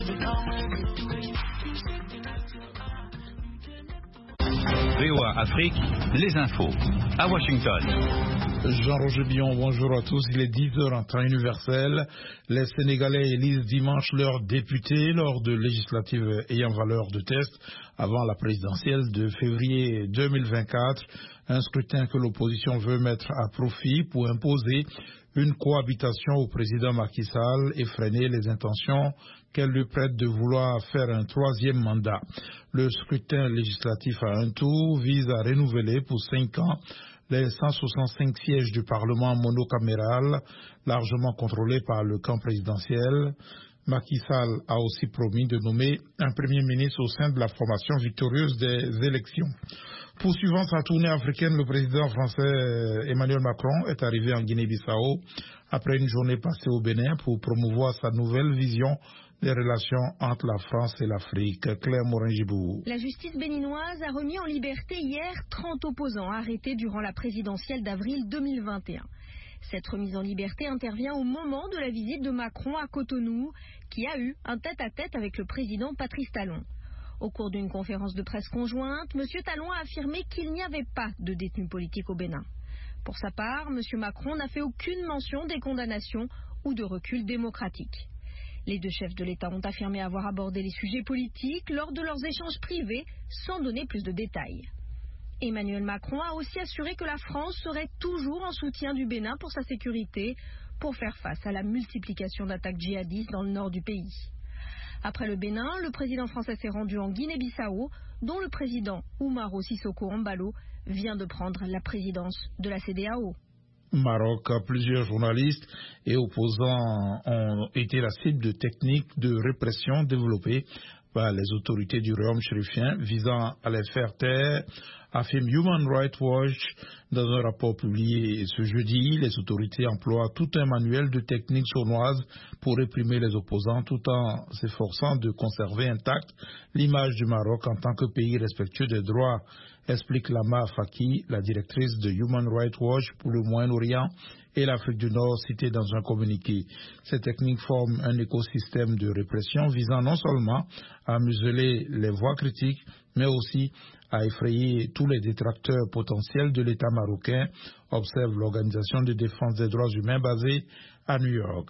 VOA Afrique, les infos. À Washington. Jean-Roger Billon, bonjour à tous. Il est 10h en temps universel. Les Sénégalais élisent dimanche leurs députés lors de législatives ayant valeur de test avant la présidentielle de février 2024. Un scrutin que l'opposition veut mettre à profit pour imposer une cohabitation au président Macky Sall et freiner les intentions qu'elle lui prête de vouloir faire un troisième mandat. Le scrutin législatif à un tour vise à renouveler pour 5 ans les 165 sièges du Parlement monocaméral, largement contrôlés par le camp présidentiel. Macky Sall a aussi promis de nommer un Premier ministre au sein de la formation victorieuse des élections. Poursuivant sa tournée africaine, le président français Emmanuel Macron est arrivé en Guinée-Bissau après une journée passée au Bénin pour promouvoir sa nouvelle vision des relations entre la France et l'Afrique. Claire Morin-Gibou. La justice béninoise a remis en liberté hier 30 opposants arrêtés durant la présidentielle d'avril 2021. Cette remise en liberté intervient au moment de la visite de Macron à Cotonou, qui a eu un tête-à-tête avec le président Patrice Talon. Au cours d'une conférence de presse conjointe, M. Talon a affirmé qu'il n'y avait pas de détenus politiques au Bénin. Pour sa part, M. Macron n'a fait aucune mention des condamnations ou de recul démocratique. Les deux chefs de l'État ont affirmé avoir abordé les sujets politiques lors de leurs échanges privés, sans donner plus de détails. Emmanuel Macron a aussi assuré que la France serait toujours en soutien du Bénin pour sa sécurité, pour faire face à la multiplication d'attaques djihadistes dans le nord du pays. Après le Bénin, le président français s'est rendu en Guinée-Bissau, dont le président Umaro Sissoko Embalo vient de prendre la présidence de la CEDEAO. Maroc, plusieurs journalistes et opposants ont été la cible de techniques de répression développées par les autorités du royaume chérifien visant à les faire taire, affirme Human Rights Watch. Dans un rapport publié ce jeudi, les autorités emploient tout un manuel de techniques sournoises pour réprimer les opposants tout en s'efforçant de conserver intacte l'image du Maroc en tant que pays respectueux des droits, explique Lama Faki, la directrice de Human Rights Watch pour le Moyen-Orient et l'Afrique du Nord, citée dans un communiqué. Ces techniques forment un écosystème de répression visant non seulement à museler les voix critiques, mais aussi à effrayer tous les détracteurs potentiels de l'État marocain, observe l'Organisation de défense des droits humains basée à New York.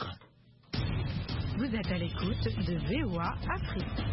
Vous êtes à l'écoute de VOA Afrique.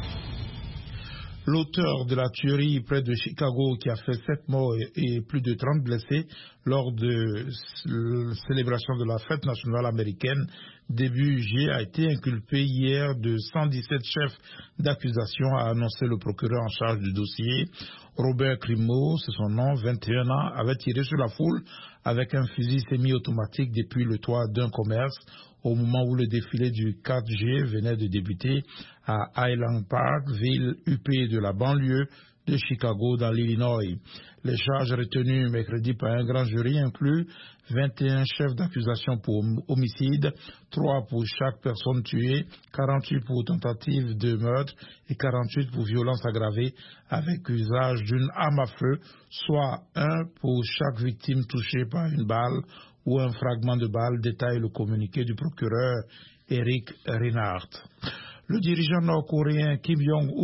L'auteur de la tuerie près de Chicago qui a fait 7 morts et plus de 30 blessés lors de la célébration de la fête nationale américaine début juillet a été inculpé hier de 117 chefs d'accusation, a annoncé le procureur en charge du dossier. Robert Crimo, c'est son nom, 21 ans, avait tiré sur la foule avec un fusil semi-automatique depuis le toit d'un commerce au moment où le défilé du 4G venait de débuter à Highland Park, ville huppée de la banlieue de Chicago dans l'Illinois. Les charges retenues mercredi par un grand jury incluent 21 chefs d'accusation pour homicide, 3 pour chaque personne tuée, 48 pour tentative de meurtre et 48 pour violence aggravée avec usage d'une arme à feu, soit 1 pour chaque victime touchée par une balle ou un fragment de balle, détaille le communiqué du procureur Eric Reinhardt. Le dirigeant nord-coréen Kim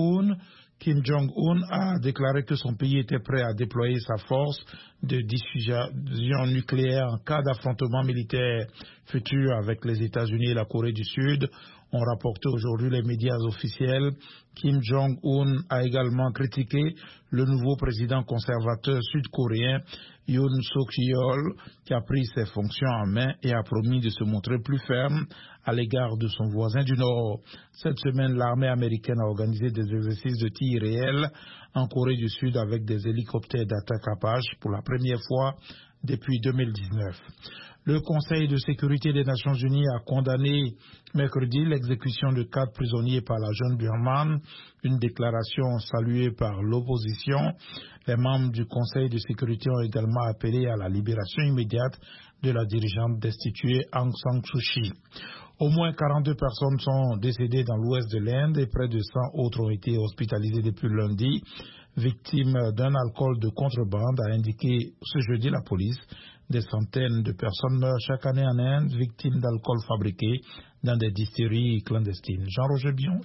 Jong-un a déclaré que son pays était prêt à déployer sa force de dissuasion nucléaire en cas d'affrontement militaire futur avec les États-Unis et la Corée du Sud. Ont rapporté aujourd'hui les médias officiels. Kim Jong-un a également critiqué le nouveau président conservateur sud-coréen Yoon Suk-yeol qui a pris ses fonctions en main et a promis de se montrer plus ferme à l'égard de son voisin du Nord. Cette semaine, l'armée américaine a organisé des exercices de tir réel en Corée du Sud avec des hélicoptères d'attaque Apache pour la première fois depuis 2019. Le Conseil de sécurité des Nations Unies a condamné mercredi l'exécution de 4 prisonniers par la junte birmane, une déclaration saluée par l'opposition. Les membres du Conseil de sécurité ont également appelé à la libération immédiate de la dirigeante destituée Aung San Suu Kyi. Au moins 42 personnes sont décédées dans l'ouest de l'Inde et près de 100 autres ont été hospitalisées depuis lundi, victimes d'un alcool de contrebande, a indiqué ce jeudi la police. Des centaines de personnes meurent chaque année en Inde, victimes d'alcool fabriqué dans des distilleries clandestines. Jean-Roger Billon.